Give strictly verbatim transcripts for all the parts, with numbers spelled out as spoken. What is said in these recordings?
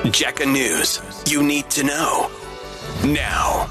Jacka News. You need to know now.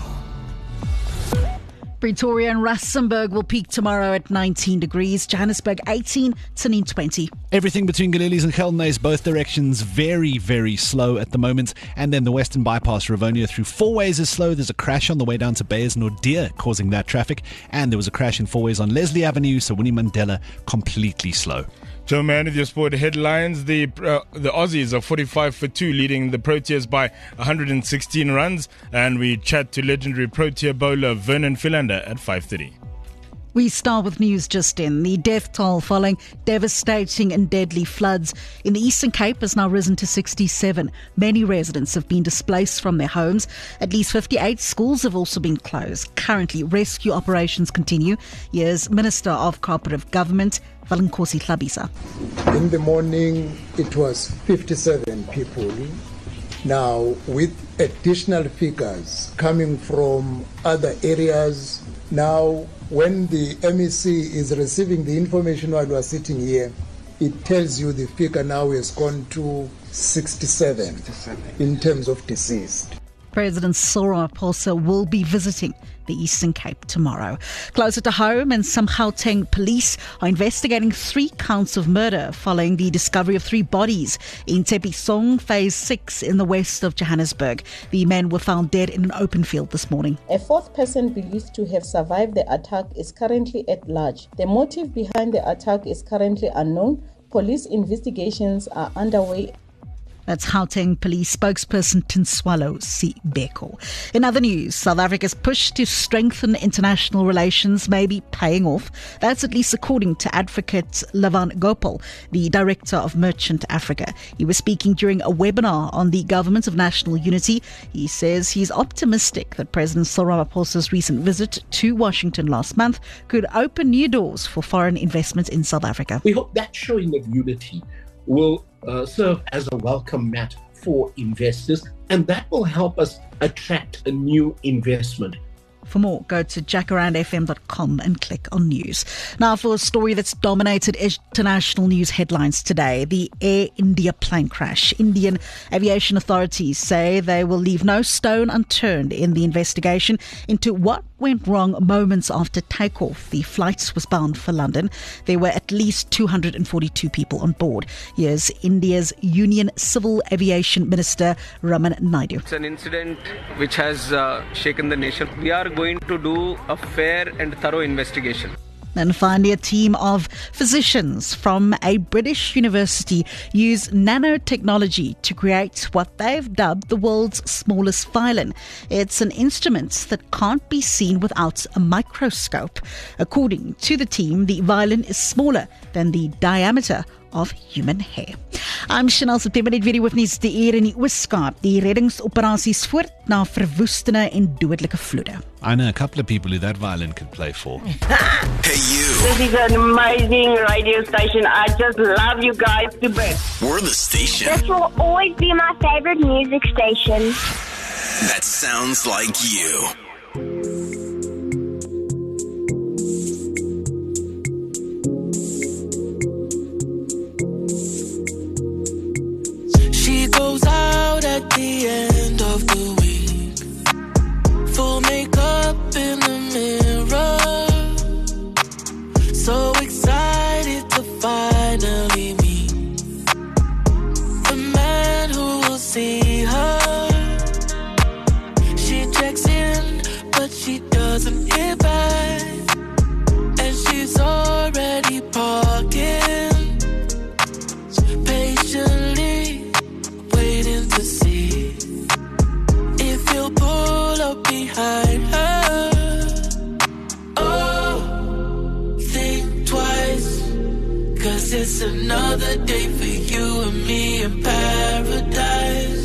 Pretoria and Rustenburg will peak tomorrow at nineteen degrees. Johannesburg eighteen, Tunin twenty. Everything between Galilees and Geldenhuys, both directions, very, very slow at the moment. And then the Western Bypass, Rivonia through four ways is slow. There's a crash on the way down to Beyers Nordia causing that traffic. And there was a crash in four ways on Leslie Avenue, so Winnie Mandela completely slow. Joe Mann with your sport headlines. The uh, the Aussies are forty-five for two, leading the Proteas by one hundred sixteen runs. And we chat to legendary Protea bowler Vernon Philander at five thirty. We start with news just in. The death toll following devastating and deadly floods in the Eastern Cape has now risen to sixty-seven. Many residents have been displaced from their homes. At least fifty-eight schools have also been closed. Currently, rescue operations continue. Here's Minister of Cooperative Government, Valenkosi Hlabisa. In the morning, it was fifty-seven people. Now, with additional figures coming from other areas, now when the M E C is receiving the information while we are sitting here, it tells you the figure now has gone to sixty-seven, sixty-seven. In terms of deceased. President Cyril Ramaphosa will be visiting the Eastern Cape tomorrow. Closer to home, and some Gauteng police are investigating three counts of murder following the discovery of three bodies in Tepisong, Phase six in the west of Johannesburg. The men were found dead in an open field this morning. A fourth person believed to have survived the attack is currently at large. The motive behind the attack is currently unknown. Police investigations are underway. That's Gauteng Police spokesperson Tinswalo Sibeko. In other news, South Africa's push to strengthen international relations may be paying off. That's at least according to advocate Lavan Gopal, the director of Merchant Africa. He was speaking during a webinar on the Government of National Unity. He says he's optimistic that President Cyril Ramaphosa's recent visit to Washington last month could open new doors for foreign investment in South Africa. We hope that showing of unity will uh, serve as a welcome mat for investors, and that will help us attract a new investment. For more, go to jackarand f m dot com and click on news. Now for a story that's dominated international news headlines today, the Air India plane crash. Indian aviation authorities say they will leave no stone unturned in the investigation into what went wrong moments after takeoff. The flight was bound for London. There were at least two hundred forty-two people on board. Here's India's Union Civil Aviation Minister Raman Naidu. It's an incident which has uh, shaken the nation. We are going to do a fair and thorough investigation. And finally, a team of physicians from a British university use nanotechnology to create what they've dubbed the world's smallest violin. It's an instrument that can't be seen without a microscope. According to the team, the violin is smaller than the diameter of human hair. I'm Chanel September, net weer die hoofnuus die hier in die Oos-Kaap. Die reddingsoperasies voort na verwoestende en dodelike vloede. I know a couple of people who that violin could play for. Hey, you. This is an amazing radio station. I just love you guys to bits. We're the station This will always be my favorite music station. that sounds like you. She goes out at the end of the week, full makeup in the mirror, so excited to finally meet the man who will see her. She checks in, but she doesn't hear back, and she's already parking, patiently waiting to see if he'll pull up behind her. Oh, think twice, 'cause it's another day for you and me in paradise.